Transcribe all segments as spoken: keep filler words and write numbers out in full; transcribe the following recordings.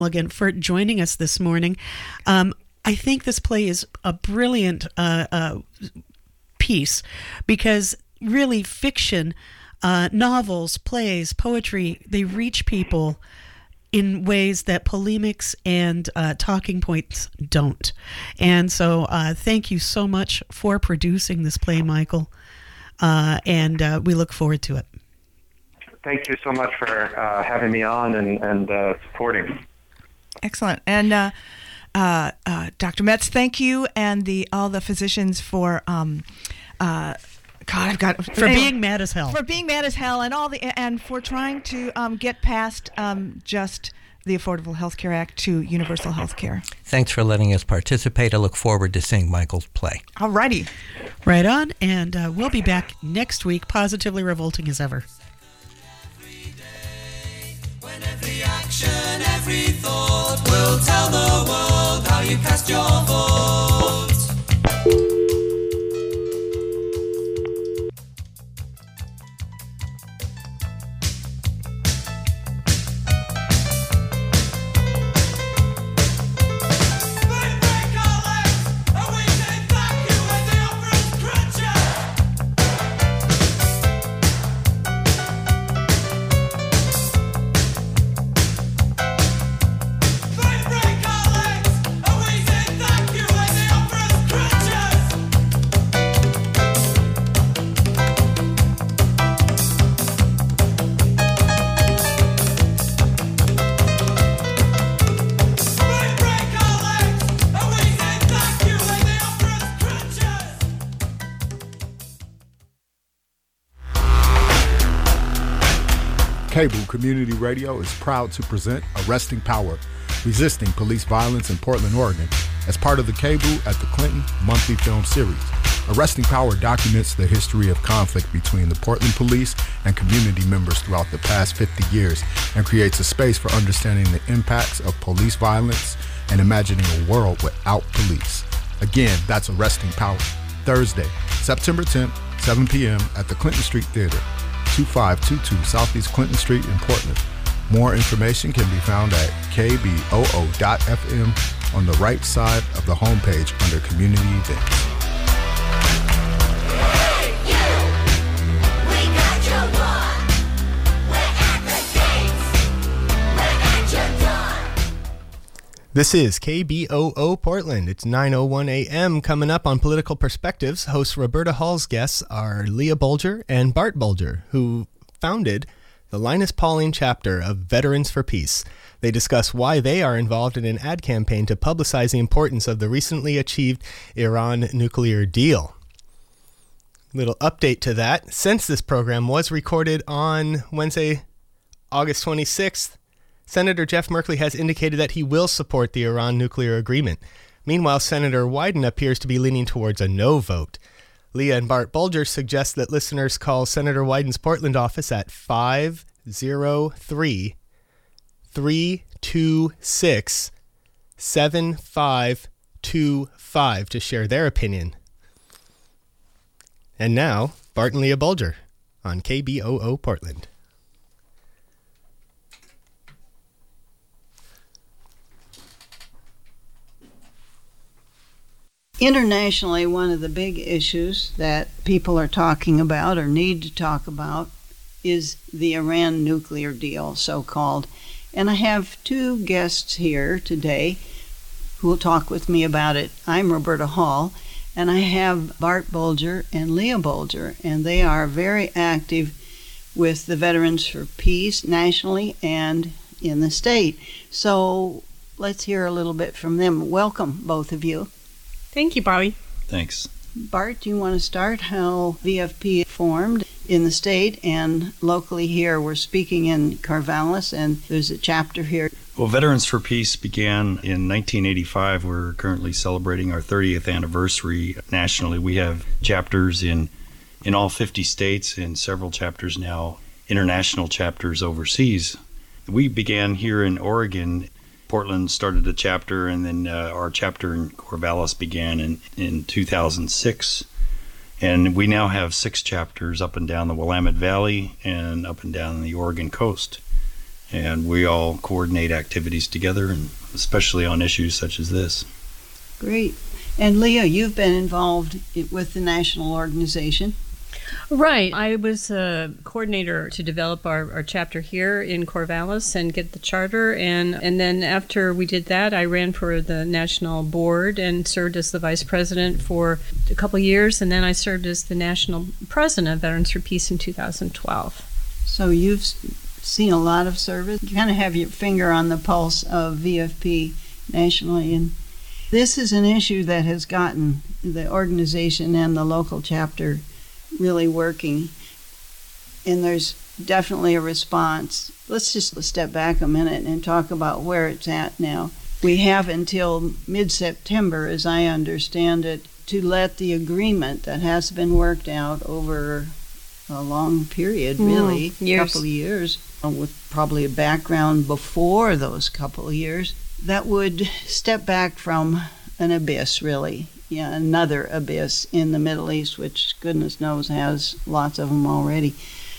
again for joining us this morning. Um, I think this play is a brilliant uh, uh, piece because really fiction, uh, novels, plays, poetry, they reach people in ways that polemics and uh, talking points don't. And so uh, thank you so much for producing this play, Michael, uh, and uh, we look forward to it. Thank you so much for uh, having me on and, and uh, supporting. Excellent. And uh, uh, uh, Doctor Metz, thank you, and the all the physicians for um, uh, God, I've got for anyway, being mad as hell, for being mad as hell, and all the and for trying to um, get past um, just the Affordable Health Care Act to universal health care. Thanks for letting us participate. I look forward to seeing Michael's play. All righty, right on, and uh, we'll be back next week, positively revolting as ever. Every action, every thought will tell the world how you cast your vote. K B O O Community Radio is proud to present Arresting Power, Resisting Police Violence in Portland, Oregon, as part of the K B O O at the Clinton monthly film series. Arresting Power documents the history of conflict between the Portland police and community members throughout the past fifty years and creates a space for understanding the impacts of police violence and imagining a world without police. Again, that's Arresting Power. Thursday, September tenth, seven p.m. at the Clinton Street Theater, two five two two Southeast Clinton Street in Portland. More information can be found at k b o o dot f m on the right side of the homepage under Community Events. This is K B O O Portland. It's nine oh one a.m. Coming up on Political Perspectives, host Roberta Hall's guests are Leah Bolger and Bart Bolger, who founded the Linus Pauling chapter of Veterans for Peace. They discuss why they are involved in an ad campaign to publicize the importance of the recently achieved Iran nuclear deal. Little update to that. Since this program was recorded on Wednesday, August twenty-sixth, Senator Jeff Merkley has indicated that he will support the Iran nuclear agreement. Meanwhile, Senator Wyden appears to be leaning towards a no vote. Leah and Bart Bolger suggest that listeners call Senator Wyden's Portland office at five oh three, three two six, seven five two five to share their opinion. And now, Bart and Leah Bolger on K B O O Portland. Internationally, one of the big issues that people are talking about or need to talk about is the Iran nuclear deal, so-called. And I have two guests here today who will talk with me about it. I'm Roberta Hall, and I have Bart Bolger and Leah Bolger, and they are very active with the Veterans for Peace nationally and in the state. So let's hear a little bit from them. Welcome, both of you. Thank you, Bobby. Thanks. Bart, do you want to start how V F P formed in the state and locally here? We're speaking in Corvallis, and there's a chapter here. Well, Veterans for Peace began in nineteen eighty-five. We're currently celebrating our thirtieth anniversary nationally. We have chapters in, in all fifty states and several chapters now, international chapters overseas. We began here in Oregon. Portland started a chapter, and then uh, our chapter in Corvallis began in, in two thousand six. And we now have six chapters up and down the Willamette Valley and up and down the Oregon coast. and we all coordinate activities together, and especially on issues such as this. Great. And Leah, you've been involved with the national organization. Right. I was a coordinator to develop our, our chapter here in Corvallis and get the charter. And, and then after we did that, I ran for the national board and served as the vice president for a couple of years. And then I served as the national president of Veterans for Peace in two thousand twelve. So you've seen a lot of service. You kind of have your finger on the pulse of V F P nationally. And this is an issue that has gotten the organization and the local chapter really working, and there's definitely a response. Let's just step back a minute and talk about where it's at now. We have until mid-September, as I understand it, to let the agreement that has been worked out over a long period, really, mm, years. couple of years, with probably a background before those couple of years, that would step back from an abyss, really. Yeah, another abyss in the Middle East, which goodness knows has lots of them already.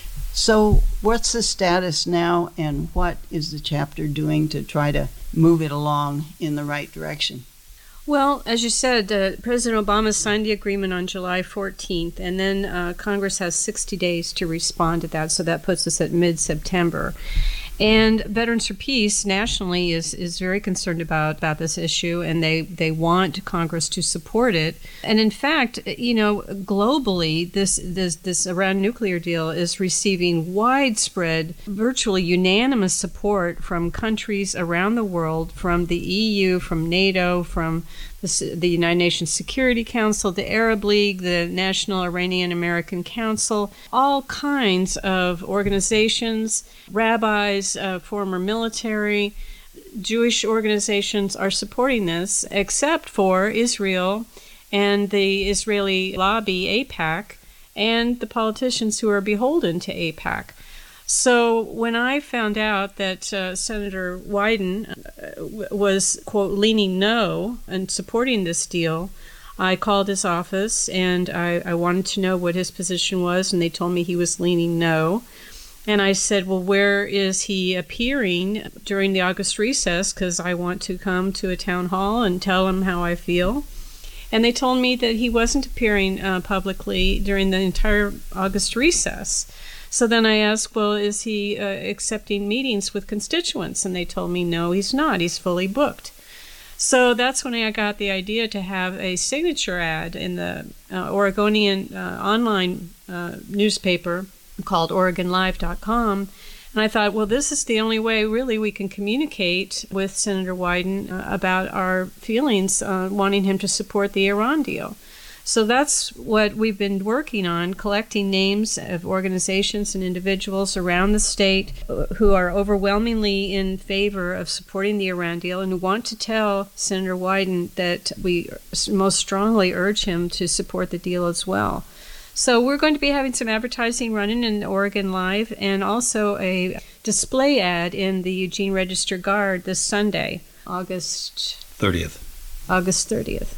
So what's the status now, and what is the chapter doing to try to move it along in the right direction? Well, as you said, uh, President Obama signed the agreement on July fourteenth, and then uh, Congress has sixty days to respond to that, so that puts us at mid-September. And Veterans for Peace nationally is, is very concerned about, about this issue, and they, they want Congress to support it. And in fact, you know, globally, this, this, this Iran nuclear deal is receiving widespread, virtually unanimous support from countries around the world, from the E U, from NATO, from the, the United Nations Security Council, the Arab League, the National Iranian American Council, all kinds of organizations, rabbis, uh, former military, Jewish organizations are supporting this, except for Israel and the Israeli lobby, AIPAC, and the politicians who are beholden to AIPAC. So when I found out that uh, Senator Wyden uh, was, quote, leaning no and supporting this deal, I called his office and I, I wanted to know what his position was, and they told me he was leaning no. And I said, well, where is he appearing during the August recess? Because I want to come to a town hall and tell him how I feel. And they told me that he wasn't appearing uh, publicly during the entire August recess. So then I asked, well, is he uh, accepting meetings with constituents? And they told me, no, he's not. He's fully booked. So that's when I got the idea to have a signature ad in the uh, Oregonian uh, online uh, newspaper called Oregon Live dot com. And I thought, well, this is the only way, really, we can communicate with Senator Wyden uh, about our feelings, uh, wanting him to support the Iran deal. So that's what we've been working on, collecting names of organizations and individuals around the state who are overwhelmingly in favor of supporting the Iran deal and who want to tell Senator Wyden that we most strongly urge him to support the deal as well. So we're going to be having some advertising running in Oregon Live and also a display ad in the Eugene Register Guard this Sunday, August thirtieth. August thirtieth.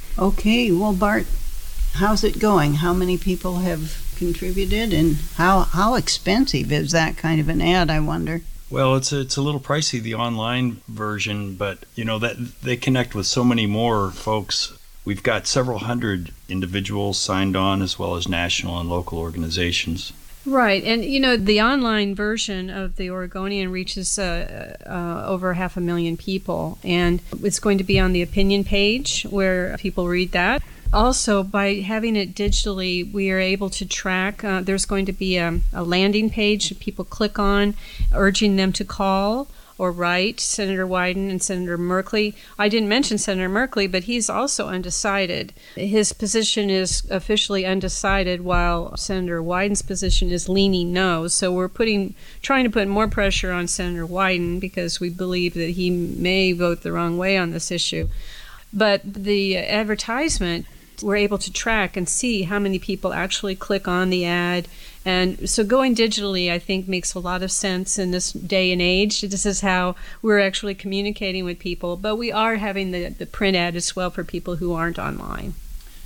Okay, well, Bart, how's it going? How many people have contributed, and how how expensive is that kind of an ad, I wonder? Well, it's a, it's a little pricey, the online version, but you know that they connect with so many more folks. We've got several hundred individuals signed on, as well as national and local organizations. Right, and you know the online version of the Oregonian reaches uh, uh, over half a million people, and it's going to be on the opinion page where people read that. Also, by having it digitally, we are able to track. Uh, there's going to be a, a landing page that people click on, urging them to call or write Senator Wyden and Senator Merkley. I didn't mention Senator Merkley, but he's also undecided. His position is officially undecided, while Senator Wyden's position is leaning no. So we're putting, trying to put more pressure on Senator Wyden because we believe that he may vote the wrong way on this issue. But the advertisement, we're able to track and see how many people actually click on the ad. And so going digitally, I think, makes a lot of sense in this day and age. This is how we're actually communicating with people. But we are having the, the print ad as well for people who aren't online.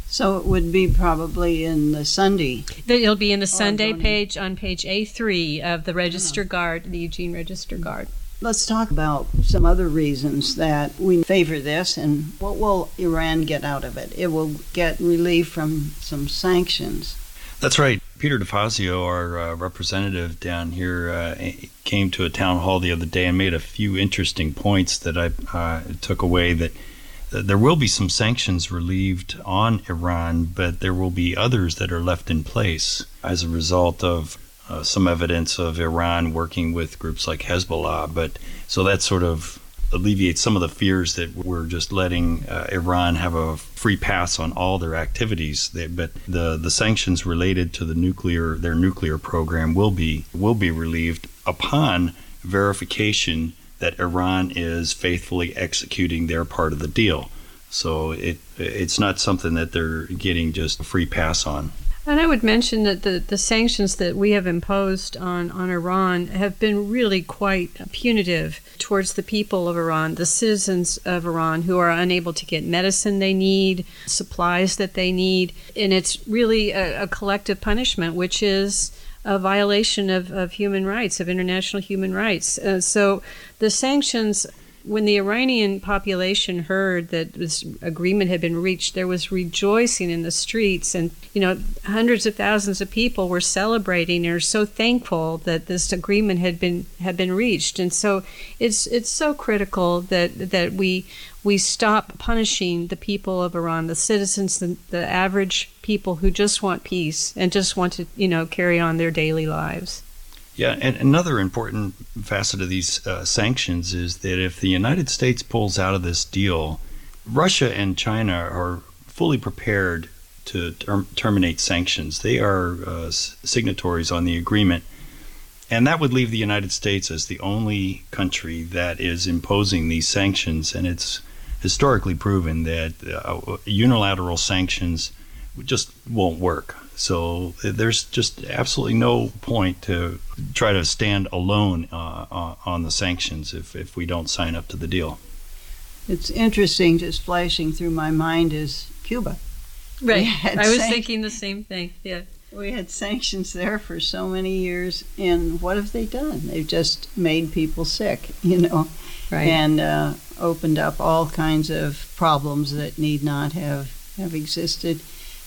So it would be probably in the Sunday. It'll be in the Sunday Oregonian. page on page A three of the Register Guard, the Eugene Register Guard. Let's talk about some other reasons that we favor this and what will Iran get out of it. It will get relief from some sanctions. That's right. Peter DeFazio, our uh, representative down here, uh, came to a town hall the other day and made a few interesting points that I uh, took away, that uh, there will be some sanctions relieved on Iran, but there will be others that are left in place as a result of uh, some evidence of Iran working with groups like Hezbollah. But so that sort of alleviates some of the fears that we're just letting uh, Iran have a free pass on all their activities. They, but the the sanctions related to the nuclear their nuclear program will be will be relieved upon verification that Iran is faithfully executing their part of the deal. So it it's not something that they're getting just a free pass on. And I would mention that the, the sanctions that we have imposed on, on Iran have been really quite punitive towards the people of Iran, the citizens of Iran who are unable to get medicine they need, supplies that they need. And it's really a, a collective punishment, which is a violation of, of human rights, of international human rights. Uh, so the sanctions, when the Iranian population heard that this agreement had been reached, there was rejoicing in the streets, and you know, hundreds of thousands of people were celebrating and are so thankful that this agreement had been had been reached. And so it's it's so critical that that we we stop punishing the people of Iran, the citizens, the, the average people who just want peace and just want to, you know, carry on their daily lives. Yeah, and another important facet of these uh, sanctions is that if the United States pulls out of this deal, Russia and China are fully prepared to ter- terminate sanctions. They are uh, signatories on the agreement, and that would leave the United States as the only country that is imposing these sanctions. And it's historically proven that uh, unilateral sanctions just won't work. So there's just absolutely no point to try to stand alone uh, on the sanctions if, if we don't sign up to the deal. It's interesting, just flashing through my mind is Cuba. Right. I was san- thinking the same thing, yeah. We had sanctions there for so many years, and what have they done? They've just made people sick, you know, right. and uh, opened up all kinds of problems that need not have, have existed.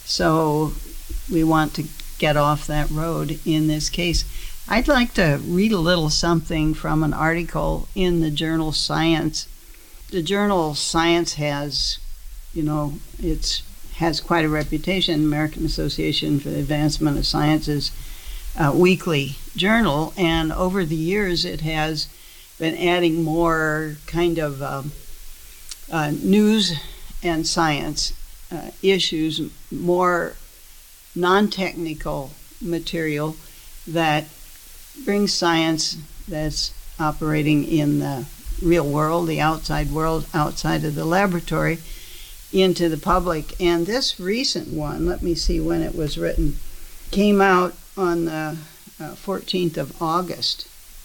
So we want to get off that road in this case. I'd like to read a little something from an article in the journal Science. The journal Science has, you know, it's has quite a reputation. American Association for the Advancement of Science's uh, weekly journal, and over the years it has been adding more kind of um, uh, news and science uh, issues, more non-technical material that brings science that's operating in the real world, the outside world, outside of the laboratory, into the public. And this recent one, let me see when it was written, came out on the uh, fourteenth of August.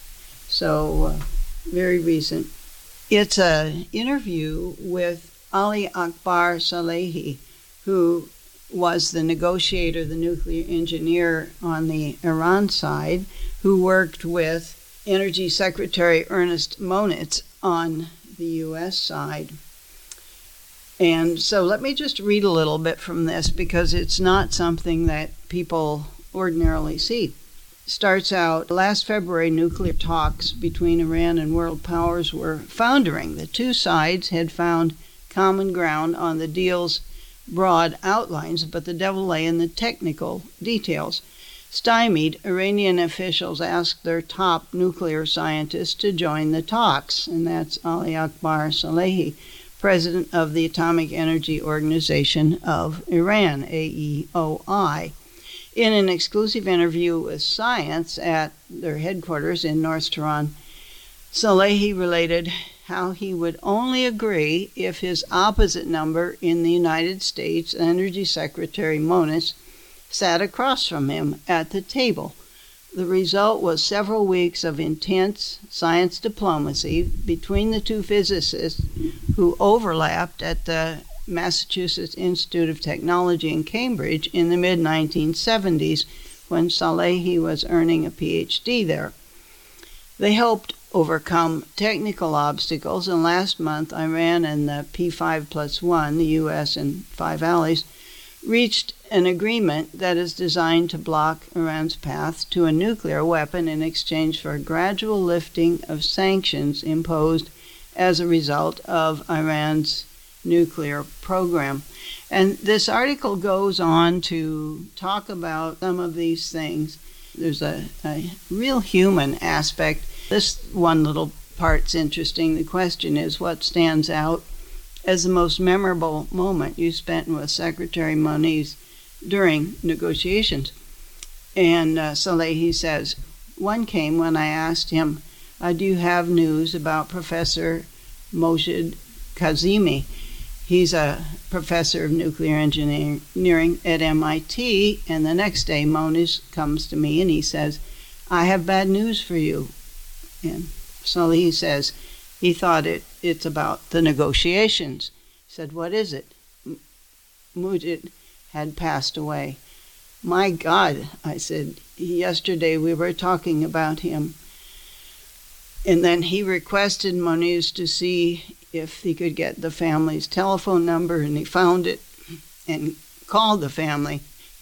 So uh, very recent. It's an interview with Ali Akbar Salehi, who was the negotiator, the nuclear engineer on the Iran side, who worked with Energy Secretary Ernest Moniz on the U S side. And so let me just read a little bit from this, because it's not something that people ordinarily see. Starts out, last February, nuclear talks between Iran and world powers were foundering. The two sides had found common ground on the deal's broad outlines, but the devil lay in the technical details. Stymied, Iranian officials asked their top nuclear scientists to join the talks, and that's Ali Akbar Salehi, president of the Atomic Energy Organization of Iran, A E O I. In an exclusive interview with Science at their headquarters in North Tehran, Salehi related how he would only agree if his opposite number in the United States, Energy Secretary Moniz, sat across from him at the table. The result was several weeks of intense science diplomacy between the two physicists who overlapped at the Massachusetts Institute of Technology in Cambridge in the mid nineteen seventies when Salehi was earning a P H D there. They helped overcome technical obstacles, and last month Iran and the P five plus one, the U S and Five Allies, reached an agreement that is designed to block Iran's path to a nuclear weapon in exchange for a gradual lifting of sanctions imposed as a result of Iran's nuclear program. And this article goes on to talk about some of these things. There's a, a real human aspect. This one little part's interesting. The question is, what stands out as the most memorable moment you spent with Secretary Moniz during negotiations? And uh, Salehi says, one came when I asked him, uh, do you have news about Professor Moshe Kazemi? He's a professor of nuclear engineering at M I T, and the next day Moniz comes to me and he says, I have bad news for you. And Salehi says, he thought it, it's about the negotiations. He said, what is it? M- Mujid had passed away. My God, I said, yesterday we were talking about him. And then he requested Moniz to see if he could get the family's telephone number, and he found it and called the family.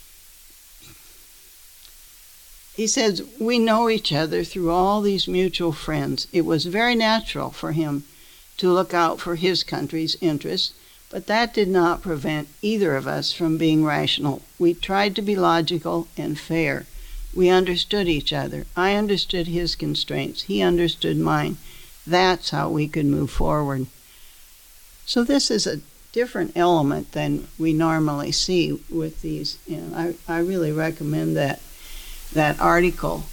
He says, we know each other through all these mutual friends. It was very natural for him to look out for his country's interests, but that did not prevent either of us from being rational. We tried to be logical and fair. We understood each other. I understood his constraints. He understood mine. That's how we could move forward. So this is a different element than we normally see with these. You know, I, I really recommend that that article.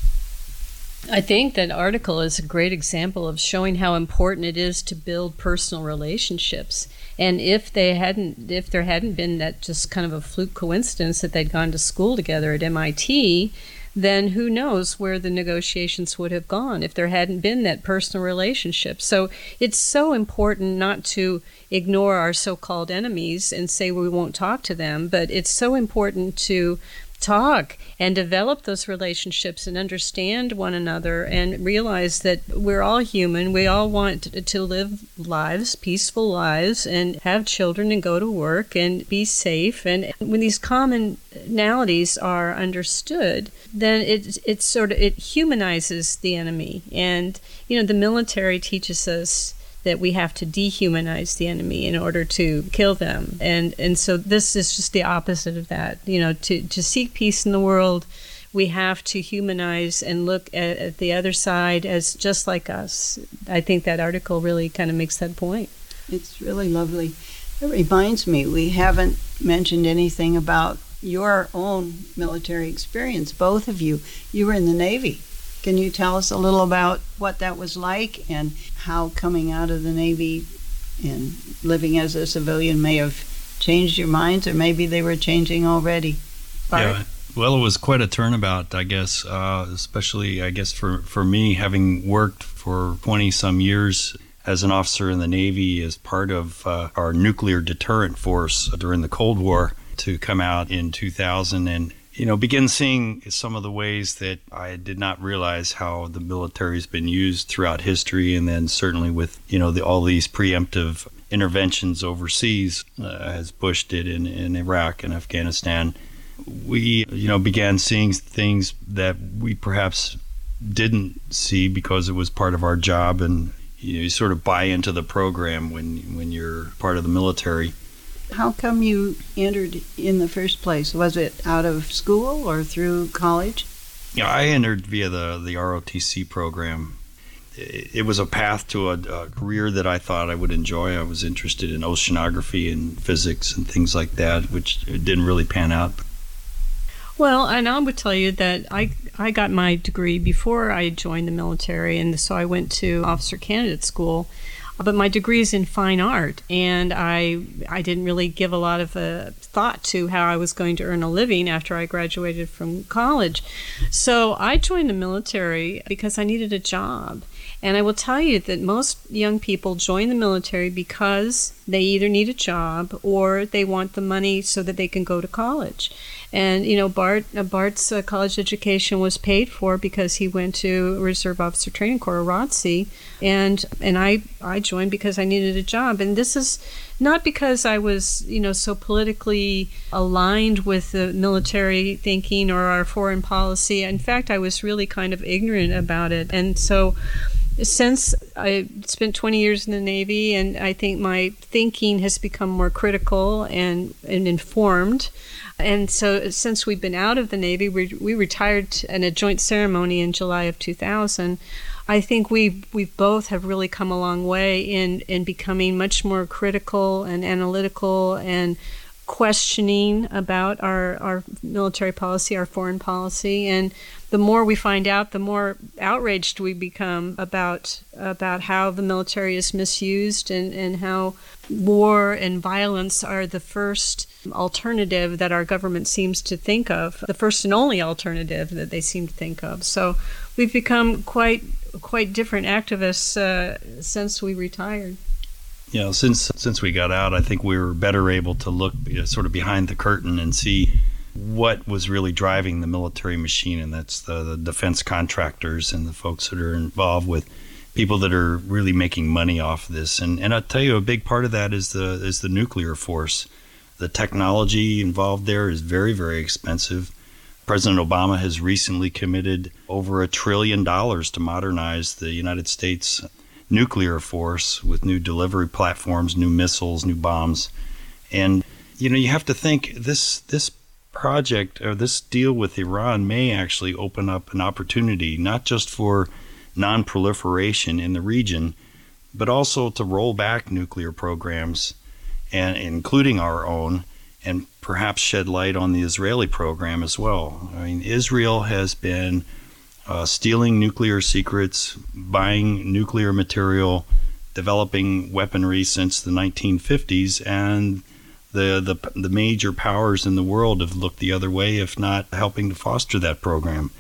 I think that article is a great example of showing how important it is to build personal relationships. And if they hadn't, if there hadn't been that just kind of a fluke coincidence that they'd gone to school together at M I T, then who knows where the negotiations would have gone if there hadn't been that personal relationship. So it's so important not to ignore our so-called enemies and say we won't talk to them, but it's so important to talk and develop those relationships and understand one another and realize that we're all human. We all want to live lives, peaceful lives, and have children and go to work and be safe. And when these commonalities are understood, then it it sort of it humanizes the enemy. And you know, the military teaches us that we have to dehumanize the enemy in order to kill them. And and so this is just the opposite of that. You know, to, to seek peace in the world, we have to humanize and look at, at the other side as just like us. I think that article really kind of makes that point. It's really lovely. It reminds me, we haven't mentioned anything about your own military experience, both of you. You were in the Navy. Can you tell us a little about what that was like and how coming out of the Navy and living as a civilian may have changed your minds, or maybe they were changing already? Bart? Yeah, well, it was quite a turnabout, I guess, uh, especially, I guess, for, for me, having worked for twenty-some years as an officer in the Navy as part of uh, our nuclear deterrent force during the Cold War, to come out in two thousand and you know, begin seeing some of the ways that I did not realize how the military has been used throughout history, and then certainly with, you know, the, all these preemptive interventions overseas, uh, as Bush did in, in Iraq and Afghanistan. We, you know, began seeing things that we perhaps didn't see because it was part of our job, and you know, you sort of buy into the program when when you're part of the military. How come you entered in the first place? Was it out of school or through college? Yeah, I entered via the, the R O T C program. It, it was a path to a, a career that I thought I would enjoy. I was interested in oceanography and physics and things like that, which didn't really pan out. Well, and I would tell you that I I got my degree before I joined the military, and so I went to officer candidate school. But my degree is in fine art, and I I didn't really give a lot of uh, thought to how I was going to earn a living after I graduated from college. So I joined the military because I needed a job. And I will tell you that most young people join the military because they either need a job or they want the money so that they can go to college. And, you know, Bart uh, Bart's uh, college education was paid for because he went to Reserve Officer Training Corps, or R O T C, and and I, I joined because I needed a job. And this is not because I was, you know, so politically aligned with the military thinking or our foreign policy. In fact, I was really kind of ignorant about it. And so since I spent twenty years in the Navy, and I think my thinking has become more critical and, and informed. And so since we've been out of the Navy, we, we retired in a joint ceremony in July of two thousand. I think we we both have really come a long way in, in becoming much more critical and analytical and questioning about our, our military policy, our foreign policy. And the more we find out, the more outraged we become about about how the military is misused and, and how war and violence are the first alternative that our government seems to think of, the first and only alternative that they seem to think of. So we've become quite quite different activists uh, since we retired. You know, since since we got out, I think we were better able to look, you know, sort of behind the curtain and see what was really driving the military machine, and that's the, the defense contractors and the folks that are involved with people that are really making money off this. And and I'll tell you, a big part of that is the is the nuclear force. The technology involved there is very, very expensive. President Obama has recently committed over a trillion dollars to modernize the United States nuclear force with new delivery platforms, new missiles, new bombs. And, you know, you have to think this this project or this deal with Iran may actually open up an opportunity, not just for non-proliferation in the region, but also to roll back nuclear programs, and including our own, and perhaps shed light on the Israeli program as well. I mean, Israel has been uh, stealing nuclear secrets, buying nuclear material, developing weaponry since the nineteen fifties, and the, the the major powers in the world have looked the other way, if not helping to foster that program.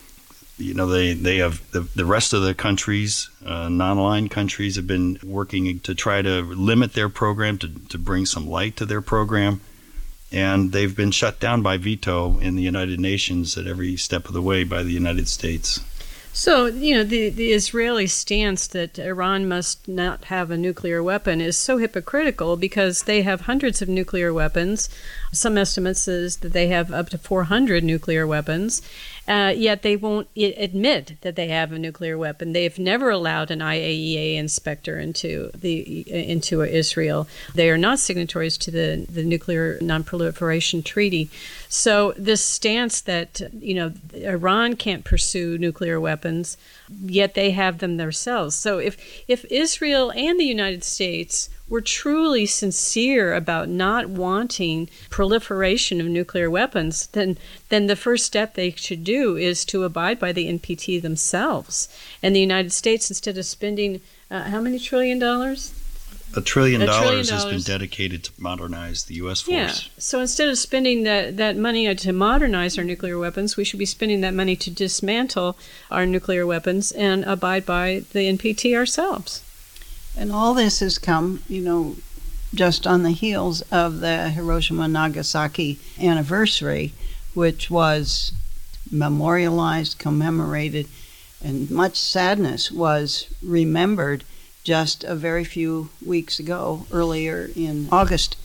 You know, they, they have the, the rest of the countries, uh, non-aligned countries, have been working to try to limit their program, to, to bring some light to their program. And they've been shut down by veto in the United Nations at every step of the way by the United States. So, you know, the, the Israeli stance that Iran must not have a nuclear weapon is so hypocritical because they have hundreds of nuclear weapons. Some estimates is that they have up to four hundred nuclear weapons, uh, yet they won't admit that they have a nuclear weapon. They've never allowed an I A E A inspector into the into Israel. They are not signatories to the, the Nuclear Non-Proliferation Treaty. So this stance that, you know, Iran can't pursue nuclear weapons, yet they have them themselves. So if if Israel and the United States were truly sincere about not wanting proliferation of nuclear weapons, then then the first step they should do is to abide by the N P T themselves. And the United States, instead of spending uh, how many trillion dollars? A trillion A trillion dollars has been dollars. dedicated to modernize the U S force. Yeah. So instead of spending that, that money to modernize our nuclear weapons, we should be spending that money to dismantle our nuclear weapons and abide by the N P T ourselves. And all this has come, you know, just on the heels of the Hiroshima-Nagasaki anniversary, which was memorialized, commemorated, and much sadness was remembered just a very few weeks ago, earlier in August.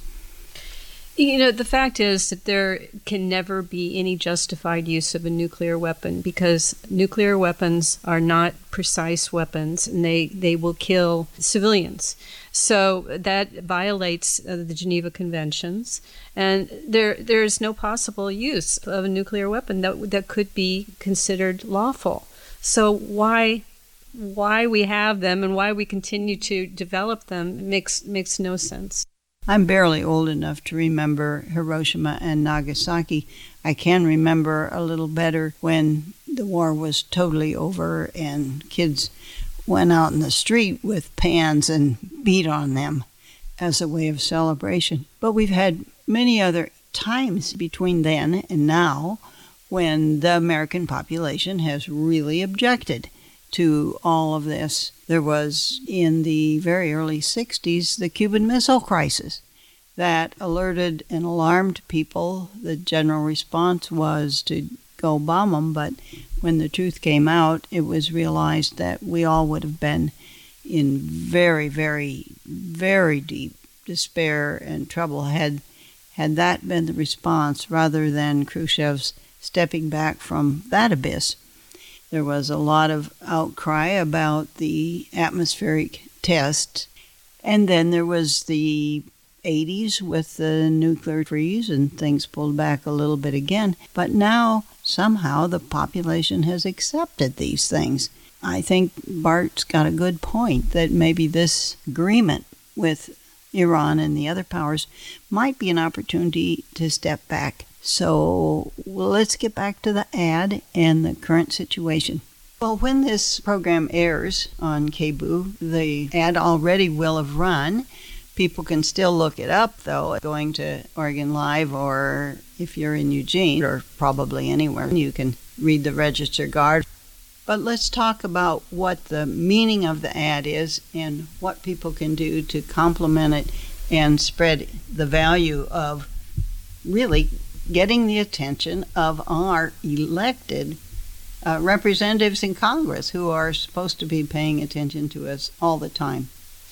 You know, the fact is that there can never be any justified use of a nuclear weapon because nuclear weapons are not precise weapons and they, they will kill civilians. So that violates uh, the Geneva Conventions, and there there is no possible use of a nuclear weapon that that could be considered lawful. So why why we have them and why we continue to develop them makes makes no sense. I'm barely old enough to remember Hiroshima and Nagasaki. I can remember a little better when the war was totally over and kids went out in the street with pans and beat on them as a way of celebration. But we've had many other times between then and now when the American population has really objected to all of this. There was, in the very early sixties, the Cuban Missile Crisis that alerted and alarmed people. The general response was to go bomb them, but when the truth came out, it was realized that we all would have been in very, very, very deep despair and trouble had had that been the response rather than Khrushchev's stepping back from that abyss. There was a lot of outcry about the atmospheric test, and then there was the eighties with the nuclear freeze, and things pulled back a little bit again. But now, somehow, the population has accepted these things. I think Bart's got a good point that maybe this agreement with Iran and the other powers might be an opportunity to step back. So well, let's get back to the ad and the current situation. Well, when this program airs on K B O O, the ad already will have run. People can still look it up, though, going to Oregon Live, or if you're in Eugene, or probably anywhere, you can read the Register Guard. But let's talk about what the meaning of the ad is and what people can do to complement it and spread the value of really getting the attention of our elected uh, representatives in Congress who are supposed to be paying attention to us all the time.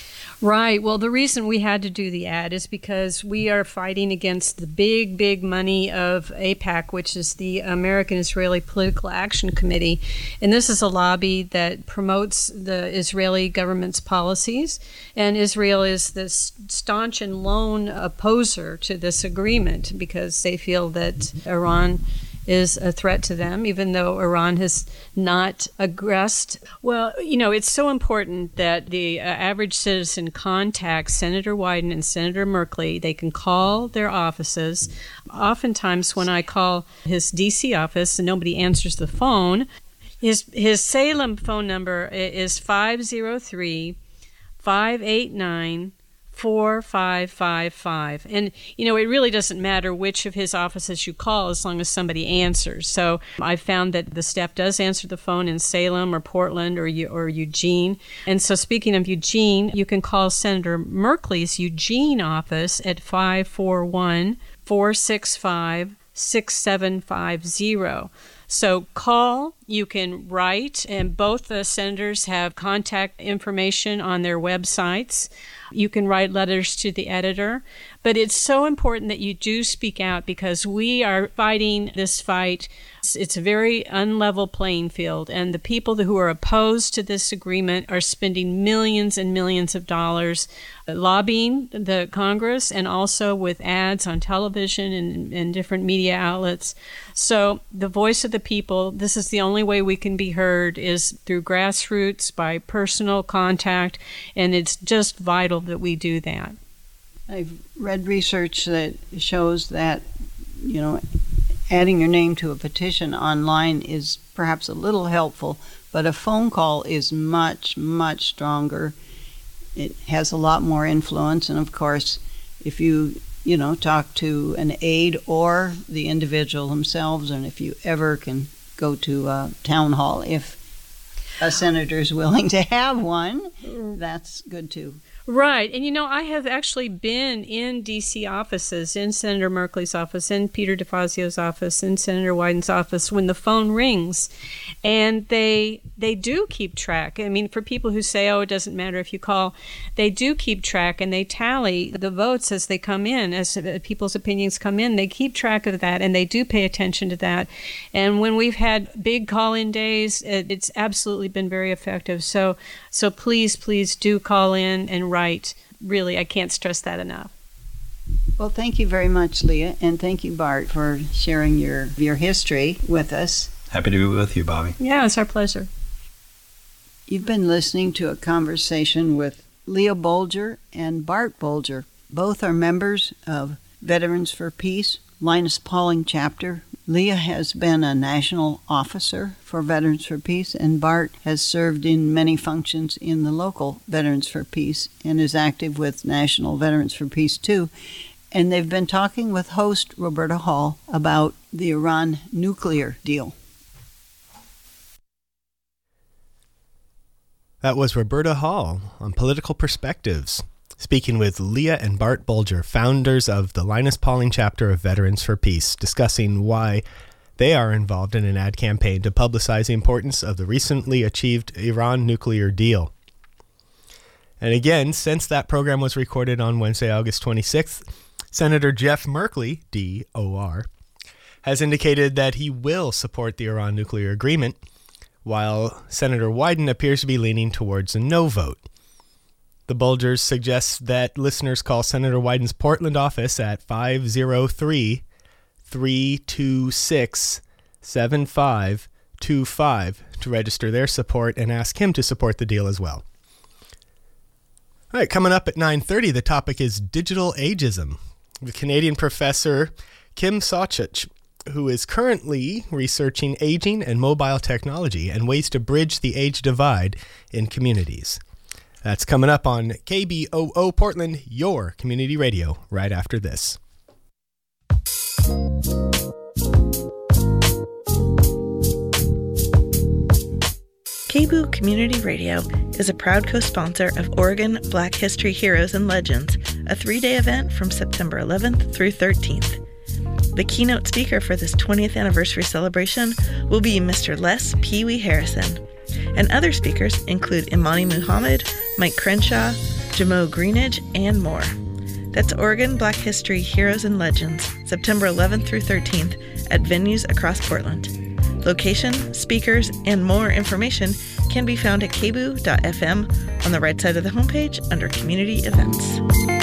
Right. Well, the reason we had to do the ad is because we are fighting against the big, big money of AIPAC, which is the American Israeli Political Action Committee. And this is a lobby that promotes the Israeli government's policies. And Israel is the staunch and lone opposer to this agreement because they feel that Iran is a threat to them, even though Iran has not aggressed. Well, you know, it's so important that the uh, average citizen contacts Senator Wyden and Senator Merkley. They can call their offices. Oftentimes when I call his D C office and nobody answers the phone, his, his Salem phone number is five oh three, five eight nine, four five five five. And, you know, it really doesn't matter which of his offices you call as long as somebody answers. So I found that the staff does answer the phone in Salem or Portland or, or Eugene. And so speaking of Eugene, you can call Senator Merkley's Eugene office at five four one, four six five, six seven five zero. So call, you can write, and both the senators have contact information on their websites. You can write letters to the editor. But it's so important that you do speak out because we are fighting this fight. It's a very unlevel playing field, and the people who are opposed to this agreement are spending millions and millions of dollars lobbying the Congress and also with ads on television and, and different media outlets. So the voice of the people, this is the only way we can be heard, is through grassroots, by personal contact, and it's just vital that we do that. I've read research that shows that, you know, adding your name to a petition online is perhaps a little helpful, but a phone call is much, much stronger. It has a lot more influence, and of course, if you, you know, talk to an aide or the individual themselves, and if you ever can go to a town hall, if a senator is willing to have one, that's good too. Right. And, you know, I have actually been in D C offices, in Senator Merkley's office, in Peter DeFazio's office, in Senator Wyden's office, when the phone rings. And they they do keep track. I mean, for people who say, oh, it doesn't matter if you call, they do keep track, and they tally the votes as they come in, as people's opinions come in. They keep track of that, and they do pay attention to that. And when we've had big call-in days, it's absolutely been very effective. So, so please, please do call in and write. Right. Really, I can't stress that enough. Well, thank you very much, Leah, and thank you, Bart, for sharing your, your history with us. Happy to be with you, Bobby. Yeah, it's our pleasure. You've been listening to a conversation with Leah Bolger and Bart Bolger. Both are members of Veterans for Peace, Linus Pauling chapter. Leah has been a national officer for Veterans for Peace, and Bart has served in many functions in the local Veterans for Peace and is active with National Veterans for Peace too. And they've been talking with host Roberta Hall about the Iran nuclear deal. That was Roberta Hall on Political Perspectives, speaking with Leah and Bart Bulger, founders of the Linus Pauling chapter of Veterans for Peace, discussing why they are involved in an ad campaign to publicize the importance of the recently achieved Iran nuclear deal. And again, since that program was recorded on Wednesday, August twenty-sixth, Senator Jeff Merkley, D O R, has indicated that he will support the Iran nuclear agreement, while Senator Wyden appears to be leaning towards a no vote. The Bulgers suggest that listeners call Senator Wyden's Portland office at five oh three, three two six, seven five two five to register their support and ask him to support the deal as well. All right, coming up at nine thirty, the topic is digital ageism. The Canadian professor Kim Sawchuk, who is currently researching aging and mobile technology and ways to bridge the age divide in communities. That's coming up on K B O O Portland, your community radio, right after this. K B O O Community Radio is a proud co-sponsor of Oregon Black History Heroes and Legends, a three-day event from September eleventh through thirteenth. The keynote speaker for this twentieth anniversary celebration will be Mister Les Pee Wee Harrison. And other speakers include Imani Muhammad, Mike Crenshaw, Jamo Greenidge, and more. That's Oregon Black History Heroes and Legends, September eleventh through thirteenth at venues across Portland. Location, speakers, and more information can be found at k b o o dot f m on the right side of the homepage under Community Events.